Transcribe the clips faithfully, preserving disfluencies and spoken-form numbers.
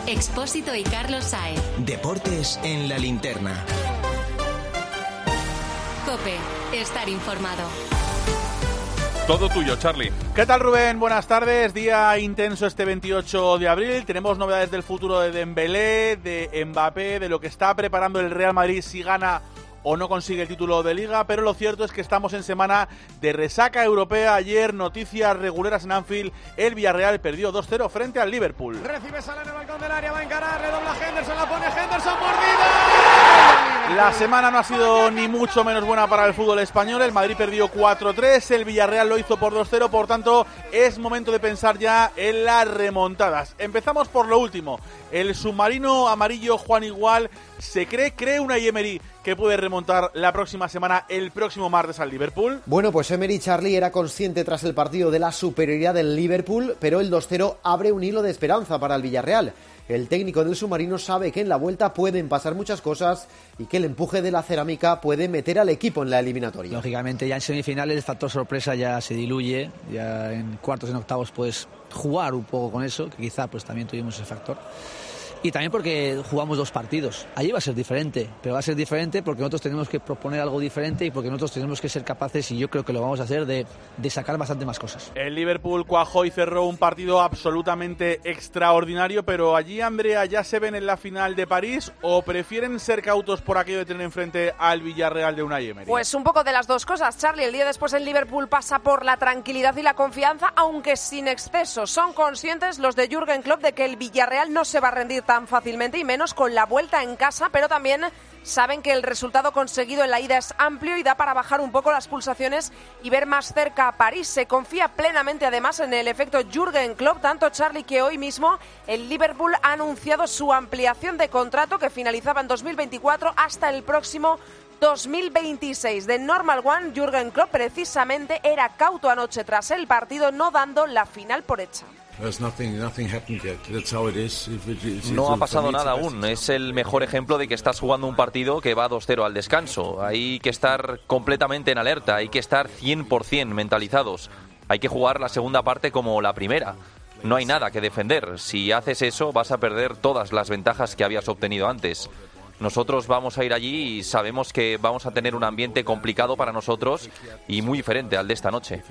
Expósito y Carlos Sáez. Deportes en la linterna. COPE. Estar informado. Todo tuyo, Charlie. ¿Qué tal, Rubén? Buenas tardes. Día intenso este veintiocho de abril. Tenemos novedades del futuro de Dembélé, de Mbappé, de lo que está preparando el Real Madrid si gana o no consigue el título de Liga, pero lo cierto es que estamos en semana de resaca europea. Ayer, noticias reguleras en Anfield, el Villarreal perdió dos cero frente al Liverpool. Recibe Salah en el balcón del área, va a encarar, le dobla Henderson, la pone Henderson, mordido. La semana no ha sido ni mucho menos buena para el fútbol español. El Madrid perdió cuatro tres, el Villarreal lo hizo por dos cero, por tanto es momento de pensar ya en las remontadas. Empezamos por lo último. El submarino amarillo Juan Igual se cree, cree Unai Emery que puede remontar la próxima semana, el próximo martes al Liverpool. Bueno, pues Emery, Charlie, era consciente tras el partido de la superioridad del Liverpool, pero el dos cero abre un hilo de esperanza para el Villarreal. El técnico del submarino sabe que en la vuelta pueden pasar muchas cosas y que el empuje de la cerámica puede meter al equipo en la eliminatoria. Lógicamente ya en semifinales el factor sorpresa ya se diluye, ya en cuartos y en octavos puedes jugar un poco con eso, que quizá pues también tuvimos ese factor. Y también porque jugamos dos partidos. Allí va a ser diferente, pero va a ser diferente porque nosotros tenemos que proponer algo diferente y porque nosotros tenemos que ser capaces, y yo creo que lo vamos a hacer, de, de sacar bastante más cosas. El Liverpool cuajó y cerró un partido absolutamente extraordinario, pero allí, Andrea, ¿ya se ven en la final de París o prefieren ser cautos por aquello de tener enfrente al Villarreal de Unai Emery? Pues un poco de las dos cosas, Charlie. El día después el Liverpool pasa por la tranquilidad y la confianza, aunque sin exceso. Son conscientes los de Jürgen Klopp de que el Villarreal no se va a rendir tan fácilmente, y menos con la vuelta en casa, pero también saben que el resultado conseguido en la ida es amplio y da para bajar un poco las pulsaciones y ver más cerca a París. Se confía plenamente además en el efecto Jürgen Klopp, tanto, Charlie, que hoy mismo el Liverpool ha anunciado su ampliación de contrato que finalizaba en dos mil veinticuatro hasta el próximo dos mil veintiséis. De Normal One, Jürgen Klopp precisamente era cauto anoche tras el partido, no dando la final por hecha. No ha pasado nada aún. Es el mejor ejemplo de que estás jugando un partido que va dos cero al descanso. Hay que estar completamente en alerta, hay que estar cien por ciento mentalizados. Hay que jugar la segunda parte como la primera. No hay nada que defender. Si haces eso, vas a perder todas las ventajas que habías obtenido antes. Nosotros vamos a ir allí y sabemos que vamos a tener un ambiente complicado para nosotros y muy diferente al de esta noche.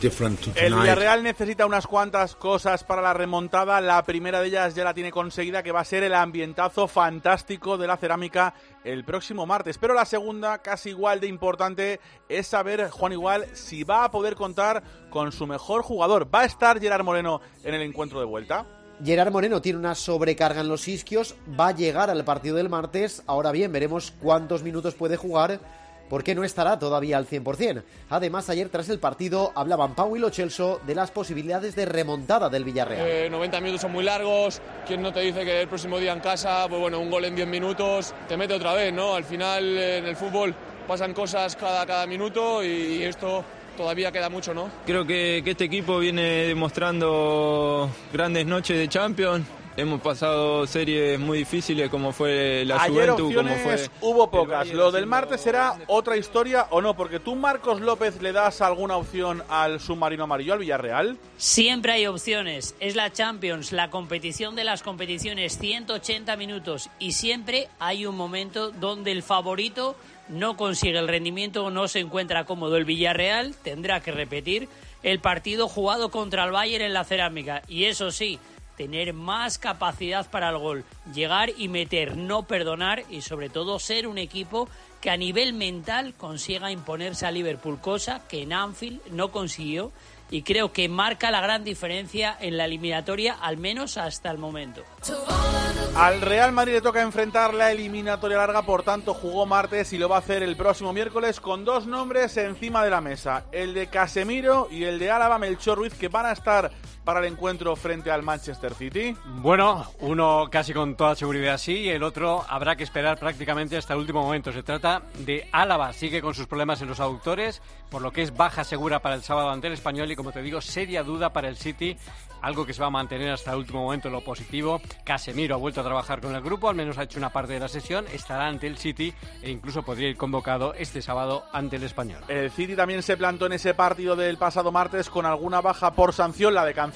El Villarreal necesita unas cuantas cosas para la remontada. La primera de ellas ya la tiene conseguida, que va a ser el ambientazo fantástico de la cerámica el próximo martes. Pero la segunda, casi igual de importante, es saber, Juan Igual, si va a poder contar con su mejor jugador. ¿Va a estar Gerard Moreno en el encuentro de vuelta? Gerard Moreno tiene una sobrecarga en los isquios, va a llegar al partido del martes. Ahora bien, veremos cuántos minutos puede jugar, porque no estará todavía al cien por ciento. Además, ayer tras el partido hablaban Pau y Lo Celso de las posibilidades de remontada del Villarreal. Eh, noventa minutos son muy largos. ¿Quién no te dice que el próximo día en casa, pues bueno, un gol en diez minutos te mete otra vez, ¿no? Al final, en el fútbol pasan cosas cada, cada minuto y esto todavía queda mucho, ¿no? Creo que, que este equipo viene demostrando grandes noches de Champions. Hemos pasado series muy difíciles como fue la Ayer Juventus, como fue... hubo pocas. ¿Lo del martes será otra historia o no? Porque tú, Marcos López, ¿le das alguna opción al submarino amarillo, al Villarreal? Siempre hay opciones. Es la Champions, la competición de las competiciones, ciento ochenta minutos. Y siempre hay un momento donde el favorito no consigue el rendimiento o no se encuentra cómodo. El Villarreal tendrá que repetir el partido jugado contra el Bayern en la cerámica. Y eso sí, tener más capacidad para el gol, llegar y meter, no perdonar, y sobre todo ser un equipo que a nivel mental consiga imponerse a Liverpool, cosa que en Anfield no consiguió, y creo que marca la gran diferencia en la eliminatoria, al menos hasta el momento. Al Real Madrid le toca enfrentar la eliminatoria larga, por tanto jugó martes y lo va a hacer el próximo miércoles con dos nombres encima de la mesa, el de Casemiro y el de Álava, Melchor Ruiz, que van a estar para el encuentro frente al Manchester City. Bueno, uno casi con toda seguridad sí, y el otro habrá que esperar prácticamente hasta el último momento. Se trata de Álava, sigue con sus problemas en los aductores, por lo que es baja segura para el sábado ante el Español y, como te digo, seria duda para el City, algo que se va a mantener hasta el último momento en lo positivo. Casemiro ha vuelto a trabajar con el grupo, al menos ha hecho una parte de la sesión, estará ante el City e incluso podría ir convocado este sábado ante el Español. El City también se plantó en ese partido del pasado martes con alguna baja por sanción, la de Cancelo,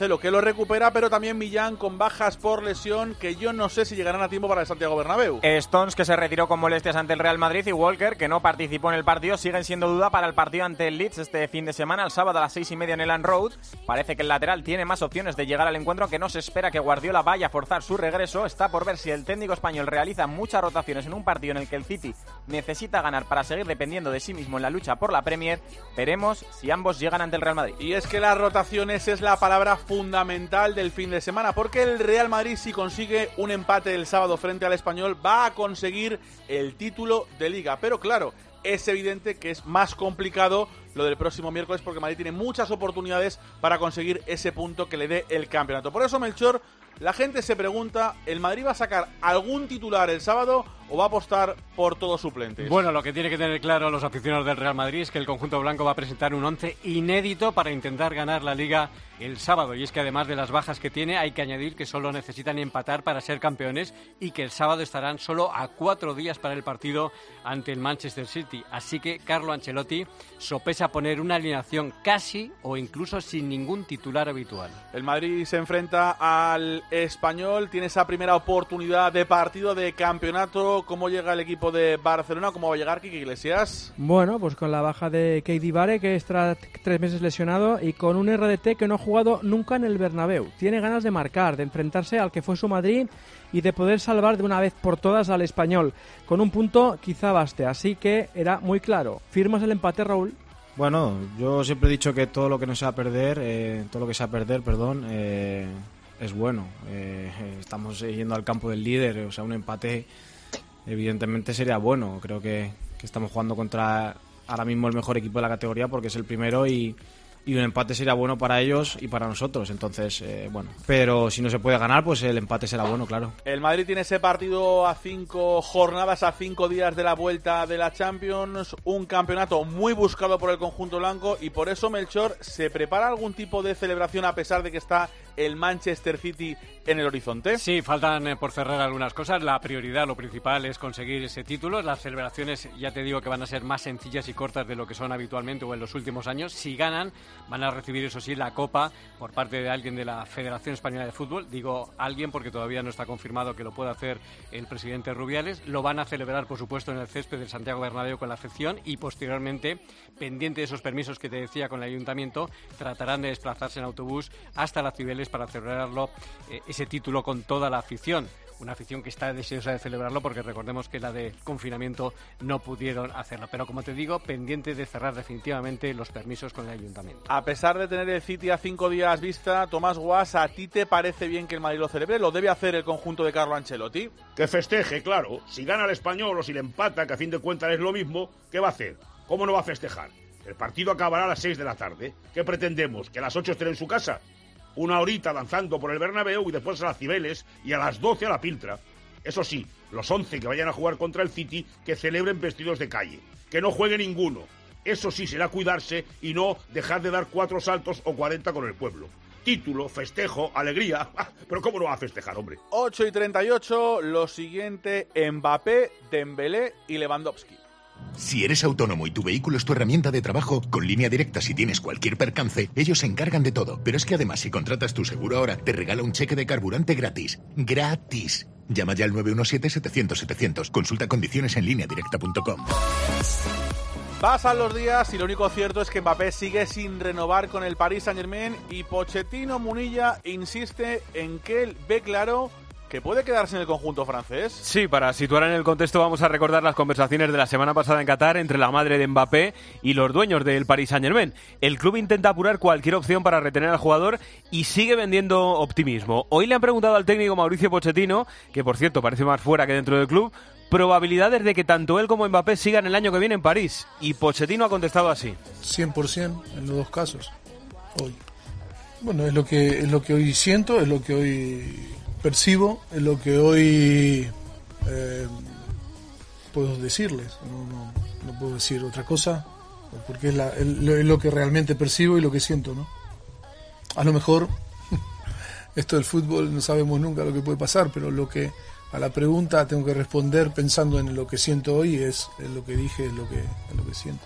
Cancelo, que lo recupera, pero también Millán con bajas por lesión, que yo no sé si llegarán a tiempo para el Santiago Bernabéu. Stones, que se retiró con molestias ante el Real Madrid, y Walker, que no participó en el partido, siguen siendo duda para el partido ante el Leeds este fin de semana, el sábado a las seis y media en Elland Road. Parece que el lateral tiene más opciones de llegar al encuentro, que no se espera que Guardiola vaya a forzar su regreso. Está por ver si el técnico español realiza muchas rotaciones en un partido en el que el City necesita ganar para seguir dependiendo de sí mismo en la lucha por la Premier. Veremos si ambos llegan ante el Real Madrid. Y es que las rotaciones es la palabra fundamental del fin de semana, porque el Real Madrid, si consigue un empate el sábado frente al Español, va a conseguir el título de Liga. Pero claro, es evidente que es más complicado lo del próximo miércoles, porque Madrid tiene muchas oportunidades para conseguir ese punto que le dé el campeonato. Por eso, Melchor, la gente se pregunta, ¿el Madrid va a sacar algún titular el sábado o va a apostar por todos suplentes? Bueno, lo que tiene que tener claro los aficionados del Real Madrid es que el conjunto blanco va a presentar un once inédito para intentar ganar la Liga el sábado, y es que además de las bajas que tiene, hay que añadir que solo necesitan empatar para ser campeones y que el sábado estarán solo a cuatro días para el partido ante el Manchester City. Así que Carlo Ancelotti sopesa poner una alineación casi o incluso sin ningún titular habitual. El Madrid se enfrenta al Español, tiene esa primera oportunidad de partido de campeonato. ¿Cómo llega el equipo de Barcelona? ¿Cómo va a llegar Quique Iglesias? Bueno, pues con la baja de Keidi Bare, que está tres meses lesionado, y con un R D T que no ha jugado nunca en el Bernabéu. Tiene ganas de marcar, de enfrentarse al que fue su Madrid y de poder salvar de una vez por todas al Español. Con un punto quizá baste, así que era muy claro. ¿Firmas el empate, Raúl? Bueno, yo siempre he dicho que todo lo que no sea perder, eh, todo lo que sea perder, perdón, eh, es bueno. Eh, estamos yendo al campo del líder, o sea, un empate evidentemente sería bueno. Creo que, que estamos jugando contra ahora mismo el mejor equipo de la categoría, porque es el primero, y, y un empate sería bueno para ellos y para nosotros. Entonces, eh, bueno, pero si no se puede ganar, pues el empate será bueno, claro. El Madrid tiene ese partido a cinco jornadas, a cinco días de la vuelta de la Champions, un campeonato muy buscado por el conjunto blanco, y por eso, Melchor, ¿se prepara algún tipo de celebración a pesar de que está el Manchester City en el horizonte? Sí, faltan eh, por cerrar algunas cosas. La prioridad, lo principal, es conseguir ese título. Las celebraciones, ya te digo, que van a ser más sencillas y cortas de lo que son habitualmente o en los últimos años. Si ganan, van a recibir, eso sí, la Copa por parte de alguien de la Federación Española de Fútbol. Digo alguien porque todavía no está confirmado que lo pueda hacer el presidente Rubiales. Lo van a celebrar, por supuesto, en el césped del Santiago Bernabéu con la afición, y posteriormente, pendiente de esos permisos que te decía con el ayuntamiento, tratarán de desplazarse en autobús hasta las Cibeles para celebrarlo, eh, ese título con toda la afición. Una afición que está deseosa de celebrarlo, porque recordemos que la de confinamiento no pudieron hacerlo. Pero como te digo, pendiente de cerrar definitivamente los permisos con el ayuntamiento. A pesar de tener el City a cinco días vista, Tomás Guas, ¿a ti te parece bien que el Madrid lo celebre? ¿Lo debe hacer el conjunto de Carlo Ancelotti? Que festeje, claro. Si gana el Español o si le empata, que a fin de cuentas es lo mismo, ¿qué va a hacer? ¿Cómo no va a festejar? El partido acabará a las seis de la tarde. ¿Qué pretendemos? ¿Que a las ocho estén en su casa? Una horita danzando por el Bernabéu y después a las Cibeles, y a las doce a la Piltra. Eso sí, los once que vayan a jugar contra el City, que celebren vestidos de calle. Que no juegue ninguno. Eso sí será cuidarse y no dejar de dar cuatro saltos o cuarenta con el pueblo. Título, festejo, alegría. Pero ¿cómo no va a festejar, hombre? ocho y treinta y ocho, lo siguiente: Mbappé, Dembélé y Lewandowski. Si eres autónomo y tu vehículo es tu herramienta de trabajo, con Línea Directa, si tienes cualquier percance, ellos se encargan de todo. Pero es que además, si contratas tu seguro ahora, te regala un cheque de carburante gratis. ¡Gratis! Llama ya al nueve uno siete, setecientos, setecientos. Consulta condiciones en línea directa punto com. Pasan los días y lo único cierto es que Mbappé sigue sin renovar con el Paris Saint-Germain, y Pochettino Munilla insiste en que él ve claro que puede quedarse en el conjunto francés. Sí, para situar en el contexto vamos a recordar las conversaciones de la semana pasada en Qatar entre la madre de Mbappé y los dueños del Paris Saint-Germain. El club intenta apurar cualquier opción para retener al jugador y sigue vendiendo optimismo. Hoy le han preguntado al técnico Mauricio Pochettino, que por cierto parece más fuera que dentro del club, probabilidades de que tanto él como Mbappé sigan el año que viene en París. Y Pochettino ha contestado así. cien por ciento en los dos casos. Hoy. Bueno, es lo que, es lo que hoy siento, es lo que hoy percibo, es lo que hoy eh, puedo decirles. No, no, no puedo decir otra cosa, porque es, la, es lo que realmente percibo y lo que siento, ¿no? A lo mejor esto del fútbol no sabemos nunca lo que puede pasar, pero lo que a la pregunta tengo que responder pensando en lo que siento hoy, es, es lo que dije, es lo que, es lo que siento.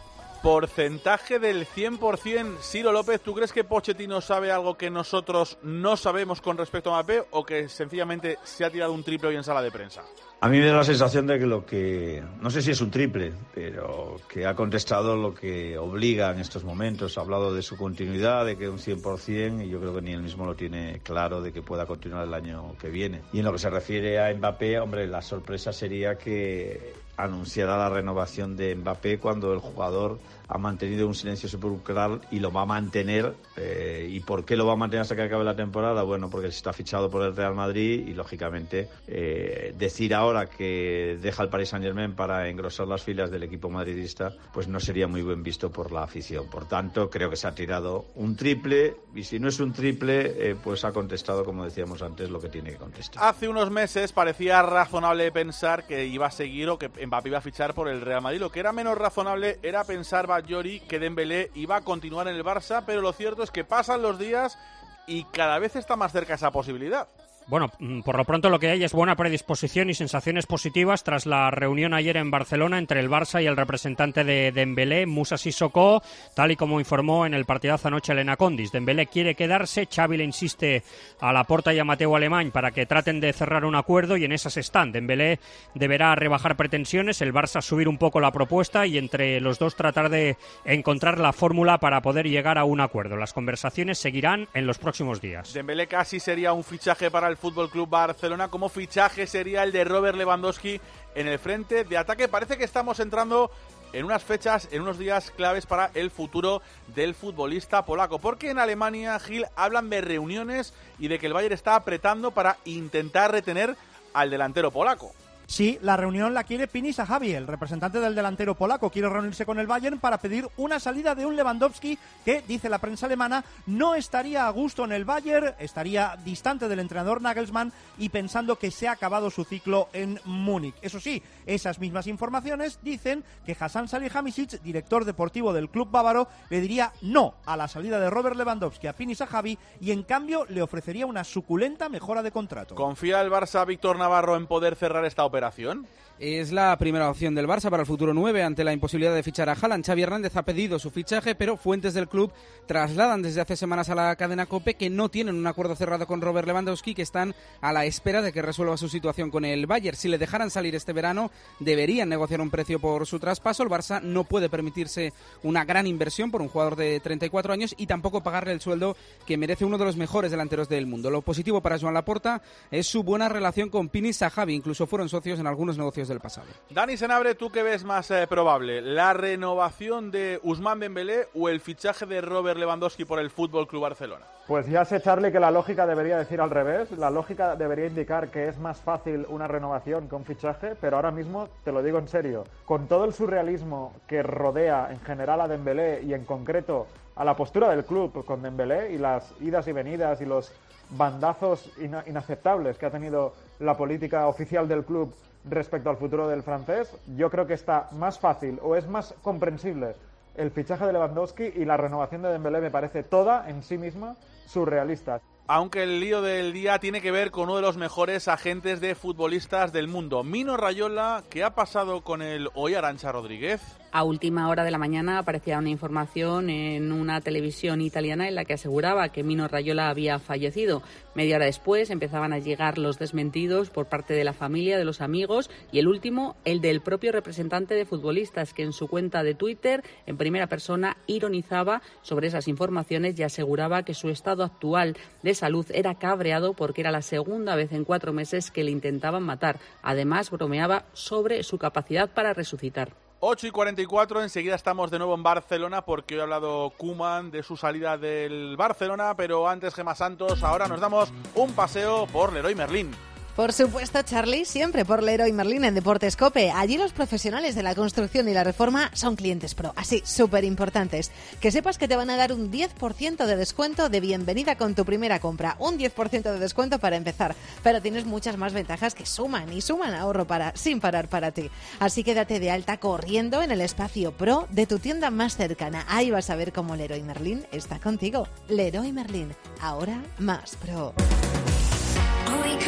porcentaje del cien por ciento. Ciro López, ¿tú crees que Pochettino sabe algo que nosotros no sabemos con respecto a Mbappé o que sencillamente se ha tirado un triple hoy en sala de prensa? A mí me da la sensación de que lo que, no sé si es un triple, pero que ha contestado lo que obliga en estos momentos. Ha hablado de su continuidad, de que un cien por ciento, y yo creo que ni él mismo lo tiene claro de que pueda continuar el año que viene. Y en lo que se refiere a Mbappé, hombre, la sorpresa sería que anunciara la renovación de Mbappé cuando el jugador ha mantenido un silencio sepulcral y lo va a mantener. Eh, ¿Y por qué lo va a mantener hasta que acabe la temporada? Bueno, porque está fichado por el Real Madrid y, lógicamente, eh, decir ahora que deja el Paris Saint-Germain para engrosar las filas del equipo madridista, pues no sería muy buen visto por la afición. Por tanto, creo que se ha tirado un triple y si no es un triple, eh, pues ha contestado, como decíamos antes, lo que tiene que contestar. Hace unos meses parecía razonable pensar que iba a seguir o que Mbappé iba a fichar por el Real Madrid. Lo que era menos razonable era pensar, Batllori, que Dembélé iba a continuar en el Barça, pero lo cierto es que pasan los días y cada vez está más cerca esa posibilidad. Bueno, por lo pronto lo que hay es buena predisposición y sensaciones positivas tras la reunión ayer en Barcelona entre el Barça y el representante de Dembélé, Moussa Sissoko, tal y como informó en el partidazo anoche Elena Condis. Dembélé quiere quedarse, Xavi le insiste a Laporta y a Mateu Alemany para que traten de cerrar un acuerdo y en esas están. Dembélé deberá rebajar pretensiones, el Barça subir un poco la propuesta y entre los dos tratar de encontrar la fórmula para poder llegar a un acuerdo. Las conversaciones seguirán en los próximos días. Dembélé casi sería un fichaje para el Fútbol Club Barcelona, como fichaje sería el de Robert Lewandowski en el frente de ataque. Parece que estamos entrando en unas fechas, en unos días claves para el futuro del futbolista polaco, porque en Alemania, Gil, hablan de reuniones y de que el Bayern está apretando para intentar retener al delantero polaco. Sí, la reunión la quiere Pini Zahavi, el representante del delantero polaco. Quiere reunirse con el Bayern para pedir una salida de un Lewandowski que, dice la prensa alemana, no estaría a gusto en el Bayern, estaría distante del entrenador Nagelsmann y pensando que se ha acabado su ciclo en Múnich. Eso sí, esas mismas informaciones dicen que Hasan Salihamidzic, director deportivo del club bávaro, le diría no a la salida de Robert Lewandowski a Pini Zahavi y en cambio le ofrecería una suculenta mejora de contrato. ¿Confía el Barça, Víctor Navarro, en poder cerrar esta operación? operación? Es la primera opción del Barça para el futuro nueve ante la imposibilidad de fichar a Haaland. Xavi Hernández ha pedido su fichaje, pero fuentes del club trasladan desde hace semanas a la cadena COPE que no tienen un acuerdo cerrado con Robert Lewandowski, que están a la espera de que resuelva su situación con el Bayern. Si le dejaran salir este verano, deberían negociar un precio por su traspaso. El Barça no puede permitirse una gran inversión por un jugador de treinta y cuatro años y tampoco pagarle el sueldo que merece uno de los mejores delanteros del mundo. Lo positivo para Joan Laporta es su buena relación con Pini Zahavi, incluso fueron socios en algunos negocios del pasado. Dani Senabre, ¿tú qué ves más eh, probable? ¿La renovación de Ousmane Dembélé o el fichaje de Robert Lewandowski por el Fútbol Club Barcelona? Pues ya sé, Charlie, que la lógica debería decir al revés. La lógica debería indicar que es más fácil una renovación que un fichaje, pero ahora mismo, te lo digo en serio, con todo el surrealismo que rodea en general a Dembélé y en concreto a la postura del club con Dembélé y las idas y venidas y los bandazos ina- inaceptables que ha tenido la política oficial del club respecto al futuro del francés, yo creo que está más fácil o es más comprensible el fichaje de Lewandowski, y la renovación de Dembélé me parece toda en sí misma surrealista. Aunque el lío del día tiene que ver con uno de los mejores agentes de futbolistas del mundo, Mino Raiola. ¿Qué ha pasado con el hoy Arantxa Rodríguez? A última hora de la mañana aparecía una información en una televisión italiana en la que aseguraba que Mino Raiola había fallecido. Media hora después empezaban a llegar los desmentidos por parte de la familia, de los amigos, y el último, el del propio representante de futbolistas, que en su cuenta de Twitter, en primera persona, ironizaba sobre esas informaciones y aseguraba que su estado actual de salud era cabreado porque era la segunda vez en cuatro meses que le intentaban matar. Además, bromeaba sobre su capacidad para resucitar. ocho y cuarenta y cuatro, enseguida estamos de nuevo en Barcelona porque hoy ha hablado Koeman de su salida del Barcelona, pero antes Gemma Santos, ahora nos damos un paseo por Leroy Merlin. Por supuesto, Charlie, siempre por Leroy Merlin en Deportes COPE. Allí los profesionales de la construcción y la reforma son clientes pro, así, súper importantes. Que sepas que te van a dar un diez por ciento de descuento de bienvenida con tu primera compra. Un diez por ciento de descuento para empezar. Pero tienes muchas más ventajas que suman y suman ahorro para, sin parar para ti. Así que date de alta corriendo en el espacio pro de tu tienda más cercana. Ahí vas a ver cómo Leroy Merlin está contigo. Leroy Merlin, ahora más pro.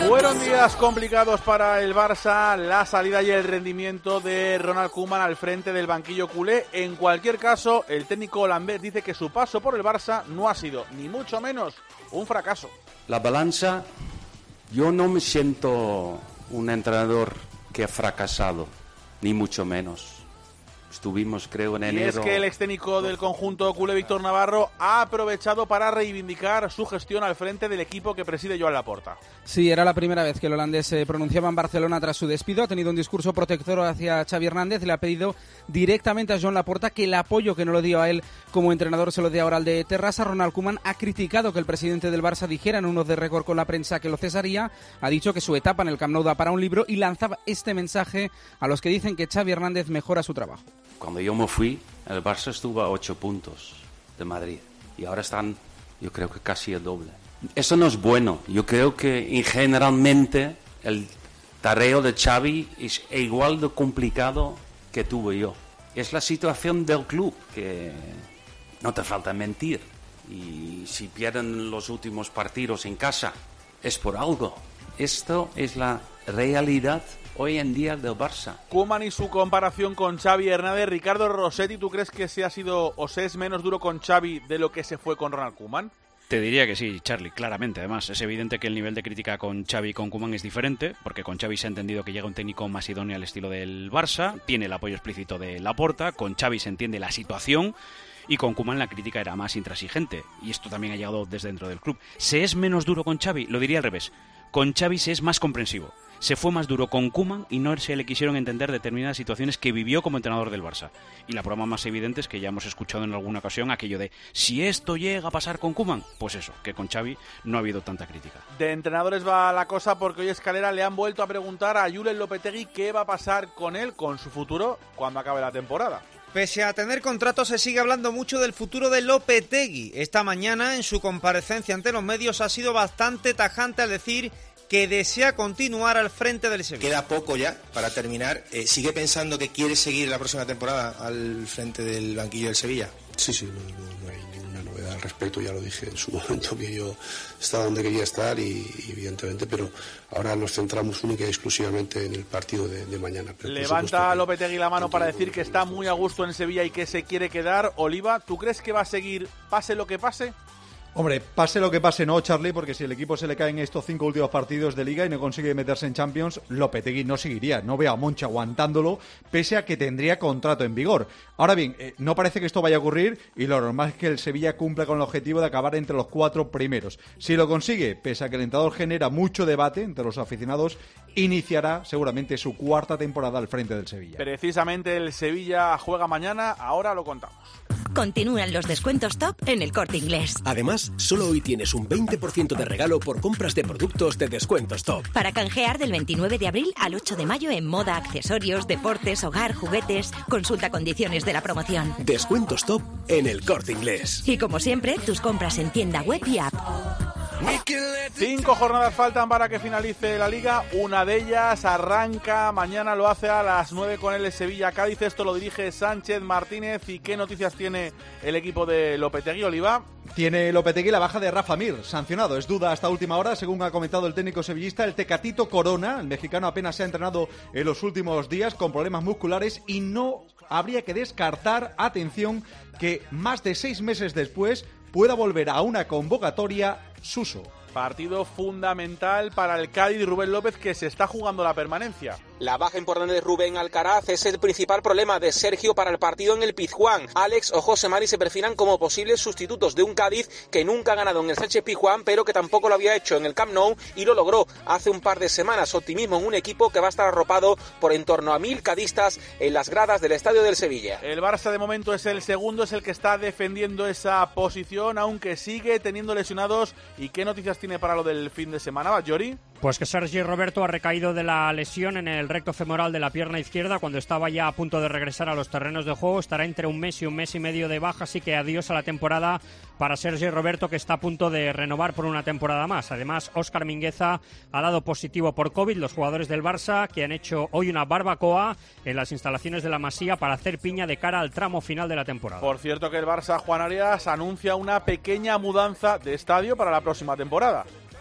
Fueron días complicados para el Barça, la salida y el rendimiento de Ronald Koeman al frente del banquillo culé. En cualquier caso, el técnico holandés dice que su paso por el Barça no ha sido, ni mucho menos, un fracaso. La balanza, yo no me siento un entrenador que ha fracasado, ni mucho menos. Estuvimos, creo, en enero... Y es que el ex técnico del conjunto culé, Víctor Navarro, ha aprovechado para reivindicar su gestión al frente del equipo que preside Joan Laporta. Sí, era la primera vez que el holandés se pronunciaba en Barcelona tras su despido. Ha tenido un discurso protector hacia Xavi Hernández y le ha pedido directamente a Joan Laporta que el apoyo que no lo dio a él como entrenador se lo dé ahora al de Terrassa. Ronald Koeman ha criticado que el presidente del Barça dijera en unos de récord con la prensa que lo cesaría. Ha dicho que su etapa en el Camp Nou da para un libro y lanzaba este mensaje a los que dicen que Xavi Hernández mejora su trabajo. Cuando yo me fui, el Barça estuvo a ocho puntos de Madrid y ahora están, yo creo que casi el doble. Eso no es bueno. Yo creo que generalmente el tarea de Xavi es igual de complicado que tuve yo. Es la situación del club, que no te falta mentir. Y si pierden los últimos partidos en casa, es por algo. Esto es la realidad hoy en día del Barça. Koeman y su comparación con Xavi Hernández. Ricardo Rossetti, ¿tú crees que se ha sido o se es menos duro con Xavi de lo que se fue con Ronald Koeman? Te diría que sí, Charlie, claramente. Además, es evidente que el nivel de crítica con Xavi y con Koeman es diferente, porque con Xavi se ha entendido que llega un técnico más idóneo al estilo del Barça, tiene el apoyo explícito de Laporta, con Xavi se entiende la situación, y con Koeman la crítica era más intransigente, y esto también ha llegado desde dentro del club. ¿Se es menos duro con Xavi? Lo diría al revés. Con Xavi se es más comprensivo. Se fue más duro con Koeman y no se le quisieron entender determinadas situaciones que vivió como entrenador del Barça. Y la prueba más evidente es que ya hemos escuchado en alguna ocasión aquello de si esto llega a pasar con Koeman, pues eso, que con Xavi no ha habido tanta crítica. De entrenadores va la cosa porque hoy Escalera le han vuelto a preguntar a Julen Lopetegui qué va a pasar con él, con su futuro, cuando acabe la temporada. Pese a tener contrato, se sigue hablando mucho del futuro de Lopetegui. Esta mañana, en su comparecencia ante los medios, ha sido bastante tajante al decir que desea continuar al frente del Sevilla. Queda poco ya para terminar. Eh, ¿Sigue pensando que quiere seguir la próxima temporada al frente del banquillo del Sevilla? Sí, sí, no, no, no hay ninguna novedad al respecto. Ya lo dije en su momento que yo estaba donde quería estar y, y evidentemente, pero ahora nos centramos única y exclusivamente en el partido de, de mañana. Pero levanta Lopetegui la mano para decir que está muy a gusto en Sevilla y que se quiere quedar. Oliva, ¿tú crees que va a seguir pase lo que pase? Hombre, pase lo que pase, no, Charlie, porque si el equipo se le cae en estos cinco últimos partidos de Liga y no consigue meterse en Champions, Lopetegui no seguiría. No veo a Monchi aguantándolo, pese a que tendría contrato en vigor. Ahora bien, eh, no parece que esto vaya a ocurrir y lo normal es que el Sevilla cumpla con el objetivo de acabar entre los cuatro primeros. Si lo consigue, pese a que el entrenador genera mucho debate entre los aficionados, iniciará seguramente su cuarta temporada al frente del Sevilla. Precisamente el Sevilla juega mañana, ahora lo contamos. Continúan los descuentos top en El Corte Inglés. Además, solo hoy tienes un veinte por ciento de regalo por compras de productos de descuentos top. Para canjear del veintinueve de abril al ocho de mayo en moda, accesorios, deportes, hogar, juguetes. Consulta condiciones de la promoción. Descuentos top en El Corte Inglés. Y como siempre, tus compras en tienda web y app. Cinco jornadas faltan para que finalice la Liga. Una de ellas arranca mañana, lo hace a las nueve con el Sevilla-Cádiz. Esto lo dirige Sánchez Martínez. ¿Y qué noticias tiene el equipo de Lopetegui, Oliva? Tiene Lopetegui la baja de Rafa Mir, sancionado. Es duda hasta última hora, según ha comentado el técnico sevillista. El Tecatito Corona, el mexicano, apenas se ha entrenado en los últimos días con problemas musculares y no habría que descartar, atención, que más de seis meses después pueda volver a una convocatoria Suso. Partido fundamental para el Cádiz, Rubén López, que se está jugando la permanencia. La baja importante de Rubén Alcaraz es el principal problema de Sergio para el partido en el Pizjuán. Alex o José Mari se perfilan como posibles sustitutos de un Cádiz que nunca ha ganado en el Sánchez Pizjuán, pero que tampoco lo había hecho en el Camp Nou y lo logró hace un par de semanas. Optimismo en un equipo que va a estar arropado por en torno a mil cadistas en las gradas del estadio del Sevilla. El Barça de momento es el segundo, es el que está defendiendo esa posición, aunque sigue teniendo lesionados. ¿Y qué noticias tiene para lo del fin de semana, ¿va, Yori? Pues que Sergi Roberto ha recaído de la lesión en el recto femoral de la pierna izquierda cuando estaba ya a punto de regresar a los terrenos de juego. Estará entre un mes y un mes y medio de baja, así que adiós a la temporada para Sergi Roberto, que está a punto de renovar por una temporada más. Además, Óscar Mingueza ha dado positivo por COVID. Los jugadores del Barça que han hecho hoy una barbacoa en las instalaciones de la Masía para hacer piña de cara al tramo final de la temporada. Por cierto que el Barça, Juan Arias, anuncia una pequeña mudanza de estadio para la próxima temporada.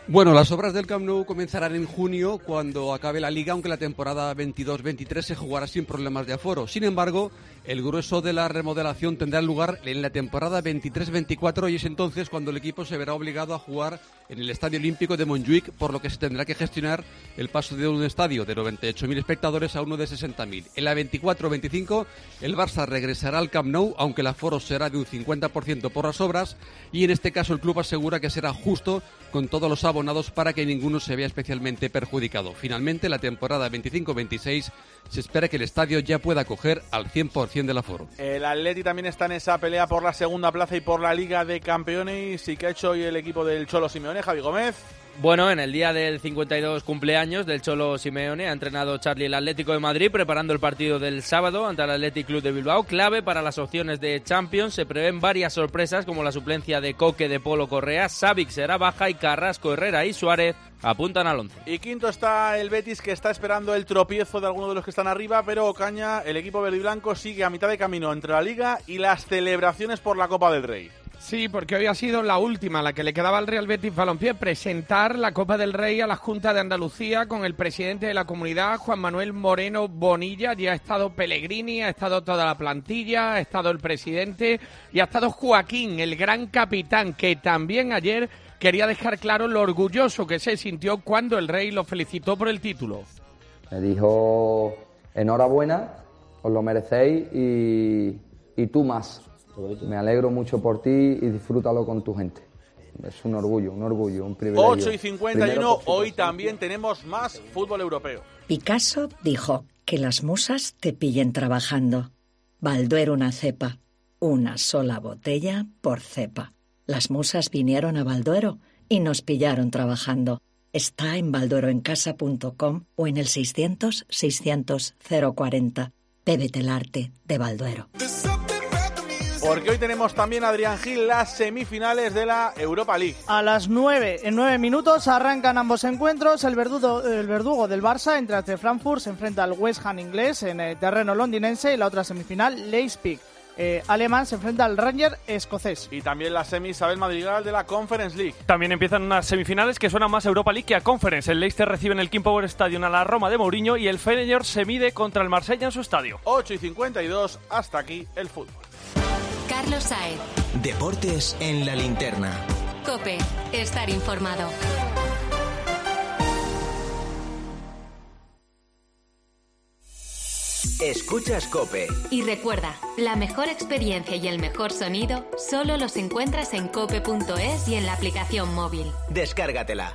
Bueno, las obras del Camp Nou comenzarán en junio cuando acabe la Liga, aunque la temporada veintidós veintitrés se jugará sin problemas de aforo. Sin embargo, el grueso de la remodelación tendrá lugar en la temporada veintitrés veinticuatro y es entonces cuando el equipo se verá obligado a jugar en el Estadio Olímpico de Montjuïc, por lo que se tendrá que gestionar el paso de un estadio de noventa y ocho mil espectadores a uno de sesenta mil. En la veinticuatro veinticinco el Barça regresará al Camp Nou, aunque el aforo será de un cincuenta por ciento por las obras, y en este caso el club asegura que será justo con todos los abonados para que ninguno se vea especialmente perjudicado. Finalmente, la temporada veinticinco veintiséis se espera que el estadio ya pueda acoger al cien por ciento del aforo. El Atleti también está en esa pelea por la segunda plaza y por la Liga de Campeones. ¿Y qué ha hecho hoy el equipo del Cholo Simeone, Javi Gómez? Bueno, en el día del cincuenta y dos cumpleaños del Cholo Simeone ha entrenado Charlie el Atlético de Madrid, preparando el partido del sábado ante el Athletic Club de Bilbao, clave para las opciones de Champions. Se prevén varias sorpresas como la suplencia de Coque, de Polo, Correa, Savic será baja y Carrasco, Herrera y Suárez apuntan al once. Y quinto está el Betis, que está esperando el tropiezo de alguno de los que están arriba, pero Ocaña, el equipo verde y blanco, sigue a mitad de camino entre la Liga y las celebraciones por la Copa del Rey. Sí, porque hoy ha sido la última, la que le quedaba al Real Betis Balompié, presentar la Copa del Rey a la Junta de Andalucía con el presidente de la comunidad, Juan Manuel Moreno Bonilla. Ya ha estado Pellegrini, ha estado toda la plantilla, ha estado el presidente y ha estado Joaquín, el gran capitán, que también ayer quería dejar claro lo orgulloso que se sintió cuando el Rey lo felicitó por el título. Me dijo, enhorabuena, os lo merecéis y, y tú más. Me alegro mucho por ti y disfrútalo con tu gente. Es un orgullo, un orgullo, un privilegio. ocho y cincuenta y uno, hoy también tenemos más fútbol europeo. Picasso dijo que las musas te pillen trabajando. Balduero una cepa, una sola botella por cepa. Las musas vinieron a Balduero y nos pillaron trabajando. Está en baldueroencasa punto com o en el seiscientos seiscientos cero cuarenta. Bébete el arte de Balduero. Porque hoy tenemos también, Adrián Gil, las semifinales de la Europa League. A las nueve, en nueve minutos, arrancan ambos encuentros. El verdugo, el verdugo del Barça, entre de Frankfurt, se enfrenta al West Ham inglés en el terreno londinense. Y la otra semifinal, Leipzig eh, alemán, se enfrenta al Ranger escocés. Y también la semi Isabel Madrigal de la Conference League. También empiezan unas semifinales que suenan más a Europa League que a Conference. El Leicester recibe en el King Power Stadium a la Roma de Mourinho y el Feyenoord se mide contra el Marsella en su estadio. ocho y cincuenta y dos, hasta aquí el fútbol. Carlos Saez. Deportes en la linterna. COPE. Estar informado. Escuchas COPE. Y recuerda, la mejor experiencia y el mejor sonido solo los encuentras en cope punto es y en la aplicación móvil. Descárgatela.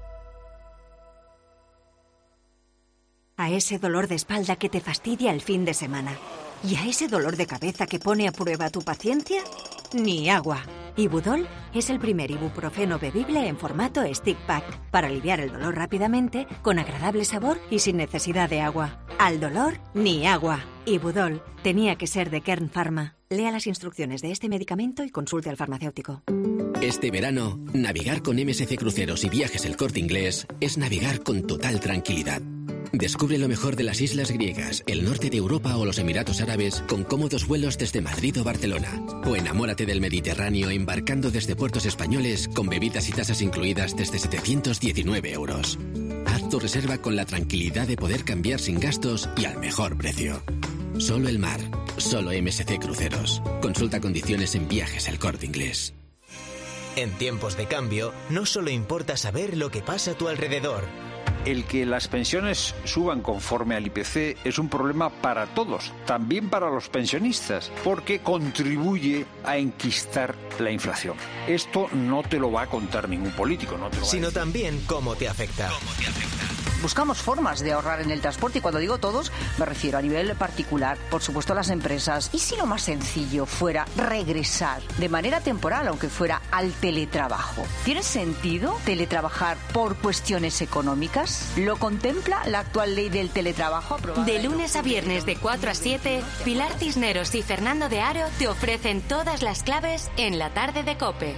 A ese dolor de espalda que te fastidia el fin de semana. ¿Y a ese dolor de cabeza que pone a prueba tu paciencia? Ni agua. Ibudol es el primer ibuprofeno bebible en formato stick pack para aliviar el dolor rápidamente, con agradable sabor y sin necesidad de agua. Al dolor, ni agua. Ibudol tenía que ser de Kern Pharma. Lea las instrucciones de este medicamento y consulte al farmacéutico. Este verano, navegar con M S C Cruceros y Viajes El Corte Inglés es navegar con total tranquilidad. Descubre lo mejor de las islas griegas, el norte de Europa o los Emiratos Árabes con cómodos vuelos desde Madrid o Barcelona. O enamórate del Mediterráneo embarcando desde puertos españoles con bebidas y tasas incluidas desde setecientos diecinueve euros. Haz tu reserva con la tranquilidad de poder cambiar sin gastos y al mejor precio. Solo el mar, solo M S C Cruceros. Consulta condiciones en Viajes El Corte Inglés. En tiempos de cambio, no solo importa saber lo que pasa a tu alrededor. El que las pensiones suban conforme al I P C es un problema para todos, también para los pensionistas, porque contribuye a enquistar la inflación. Esto no te lo va a contar ningún político, no te lo va a sino decir. también cómo te afecta. ¿Cómo te afecta? Buscamos formas de ahorrar en el transporte y cuando digo todos me refiero a nivel particular, por supuesto a las empresas. ¿Y si lo más sencillo fuera regresar de manera temporal, aunque fuera al teletrabajo? ¿Tiene sentido teletrabajar por cuestiones económicas? ¿Lo contempla la actual ley del teletrabajo aprobada? De lunes a viernes de cuatro a siete, Pilar Cisneros y Fernando de Aro te ofrecen todas las claves en la tarde de COPE.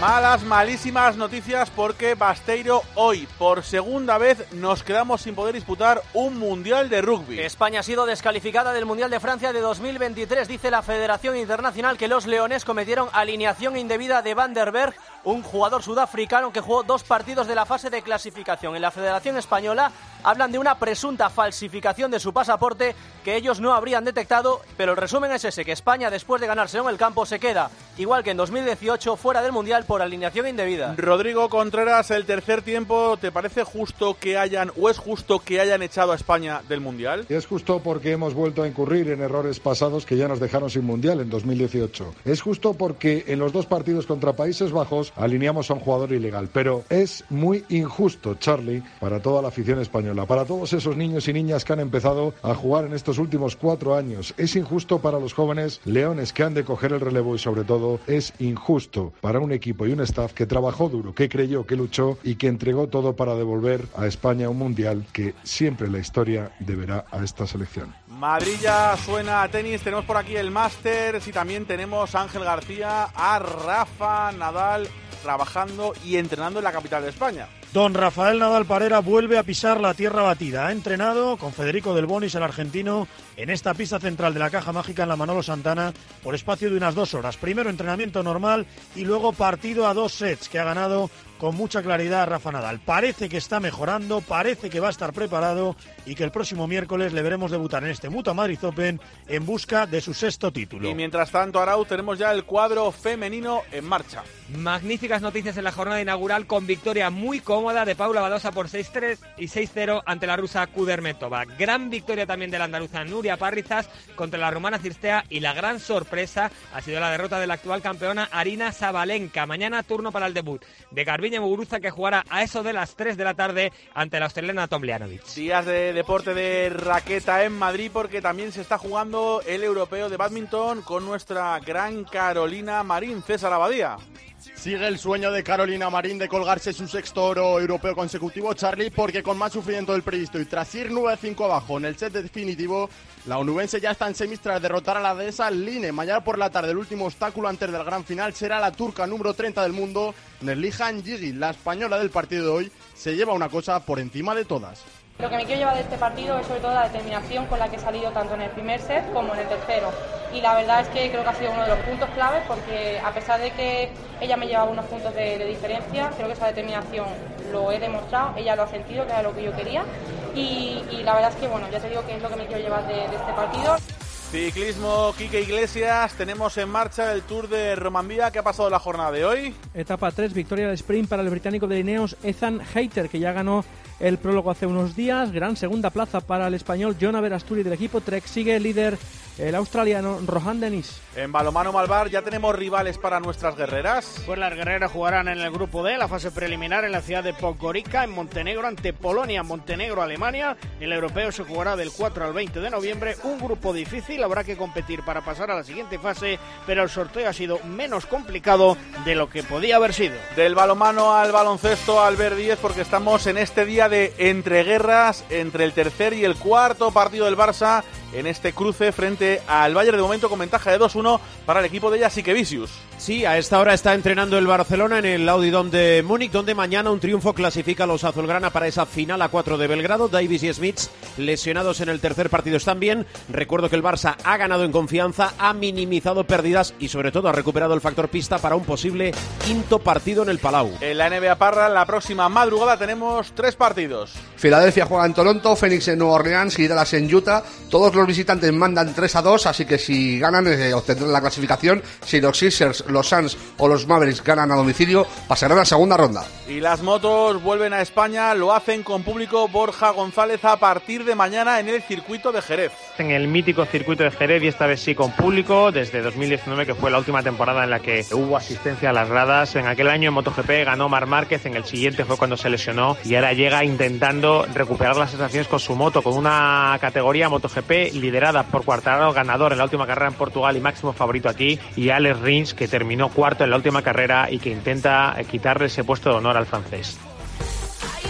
Malas, malísimas noticias porque Basteiro hoy, por segunda vez, nos quedamos sin poder disputar un Mundial de Rugby. España ha sido descalificada del Mundial de Francia de dos mil veintitrés. Dice la Federación Internacional que los leones cometieron alineación indebida de Van der Berg, un jugador sudafricano que jugó dos partidos de la fase de clasificación. En la Federación Española hablan de una presunta falsificación de su pasaporte que ellos no habrían detectado, pero el resumen es ese, que España, después de ganarse en el campo, se queda, igual que en dos mil dieciocho, fuera del Mundial por alineación indebida. Rodrigo Contreras, el tercer tiempo, ¿te parece justo que hayan, o es justo que hayan echado a España del Mundial? Es justo porque hemos vuelto a incurrir en errores pasados que ya nos dejaron sin Mundial en dos mil dieciocho. Es justo porque en los dos partidos contra Países Bajos alineamos a un jugador ilegal, pero es muy injusto, Charlie, para toda la afición española, para todos esos niños y niñas que han empezado a jugar en estos últimos cuatro años. Es injusto para los jóvenes leones que han de coger el relevo y, sobre todo, es injusto para un equipo y un staff que trabajó duro, que creyó, que luchó y que entregó todo para devolver a España un mundial que siempre la historia deberá a esta selección. Madrid ya suena a tenis, tenemos por aquí el Masters y también tenemos a Ángel García, a Rafa Nadal trabajando y entrenando en la capital de España. Don Rafael Nadal Parera vuelve a pisar la tierra batida. Ha entrenado con Federico Del Bonis, el argentino, en esta pista central de la Caja Mágica en la Manolo Santana por espacio de unas dos horas. Primero entrenamiento normal y luego partido a dos sets que ha ganado con mucha claridad Rafa Nadal. Parece que está mejorando, parece que va a estar preparado y que el próximo miércoles le veremos debutar en este Mutua Madrid Open en busca de su sexto título. Y mientras tanto, Arau, tenemos ya el cuadro femenino en marcha. Magníficas noticias en la jornada inaugural con victoria muy cómoda de Paula Badosa por seis tres y seis cero ante la rusa Kudermetova. Gran victoria también de la andaluza Nuria Parrizas contra la rumana Cirstea y la gran sorpresa ha sido la derrota de la actual campeona Arina Sabalenka. Mañana turno para el debut de Garbiñe Muguruza, que jugará a eso de las tres de la tarde ante la australiana Tomljanovic. Días de deporte de raqueta en Madrid porque también se está jugando el europeo de bádminton con nuestra gran Carolina Marín. César Abadía. Sigue el sueño de Carolina Marín de colgarse su sexto oro europeo consecutivo, Charlie, porque con más sufrimiento del previsto y tras ir nueve cinco abajo en el set definitivo, la onubense ya está en semis tras derrotar a la dehesa Line. Mañana por la tarde el último obstáculo antes del gran final será la turca número treinta del mundo, Neslihan Yigi. La española del partido de hoy se lleva una cosa por encima de todas. Lo que me quiero llevar de este partido es sobre todo la determinación con la que he salido tanto en el primer set como en el tercero. Y la verdad es que creo que ha sido uno de los puntos claves porque a pesar de que ella me llevaba unos puntos de, de diferencia, creo que esa determinación lo he demostrado, ella lo ha sentido, que era lo que yo quería. Y, y la verdad es que, bueno, ya te digo que es lo que me quiero llevar de, de este partido. Ciclismo, Quique Iglesias, tenemos en marcha el Tour de Romandía. ¿Qué ha pasado en la jornada de hoy? Etapa tres, victoria de sprint para el británico de Ineos Ethan Hayter, que ya ganó el prólogo hace unos días. Gran segunda plaza para el español Jon Verasturi del equipo Trek. Sigue líder el australiano Rohan Dennis. En balonmano Malvar ya tenemos rivales para nuestras guerreras. Pues las guerreras jugarán en el grupo D, la fase preliminar en la ciudad de Podgorica, en Montenegro, ante Polonia, Montenegro, Alemania. El europeo se jugará del cuatro al veinte de noviembre. Un grupo difícil, habrá que competir para pasar a la siguiente fase, pero el sorteo ha sido menos complicado de lo que podía haber sido. Del balonmano al baloncesto, Albert Díez, porque estamos en este día de entreguerras entre el tercer y el cuarto partido del Barça en este cruce frente al Bayern, de momento con ventaja de dos uno para el equipo de Jasikevičius. Sí, a esta hora está entrenando el Barcelona en el Audi Dome de Múnich, donde mañana un triunfo clasifica a los azulgrana para esa final a cuatro de Belgrado. Davis y Smith lesionados en el tercer partido están bien. Recuerdo que el Barça ha ganado en confianza, ha minimizado pérdidas y sobre todo ha recuperado el factor pista para un posible quinto partido en el Palau. En la N B A Parra, la próxima madrugada tenemos tres partidos. Filadelfia juega en Toronto, Phoenix en Nueva Orleans y Dallas en Utah. Todos los visitantes mandan tres a dos, así que si ganan eh, obtendrán la clasificación. Si los Sixers, los Suns o los Mavericks ganan a domicilio, pasarán a la segunda ronda. Y las motos vuelven a España, lo hacen con público. Borja González a partir de mañana en el circuito de Jerez. En el mítico circuito de Jerez, y esta vez sí con público, desde dos mil diecinueve, que fue la última temporada en la que hubo asistencia a las gradas. En aquel año en MotoGP ganó Marc Márquez, en el siguiente fue cuando se lesionó y ahora llega intentando recuperar las sensaciones con su moto, con una categoría MotoGP liderada por Quartararo, ganador en la última carrera en Portugal y máximo favorito aquí, y Alex Rins, que terminó cuarto en la última carrera y que intenta quitarle ese puesto de honor al francés.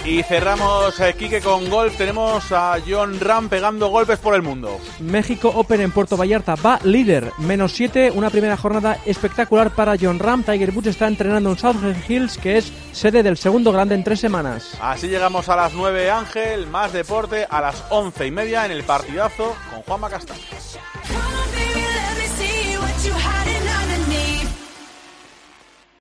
Y cerramos, eh, Quique, con golf. Tenemos a Jon Rahm pegando golpes por el mundo. México Open en Puerto Vallarta va líder, menos siete, una primera jornada espectacular para Jon Rahm. Tiger Woods está entrenando en South Hills, que es sede del segundo grande en tres semanas. Así llegamos a las nueve, Ángel, más deporte a las once y media en el partidazo con Juanma Castaño.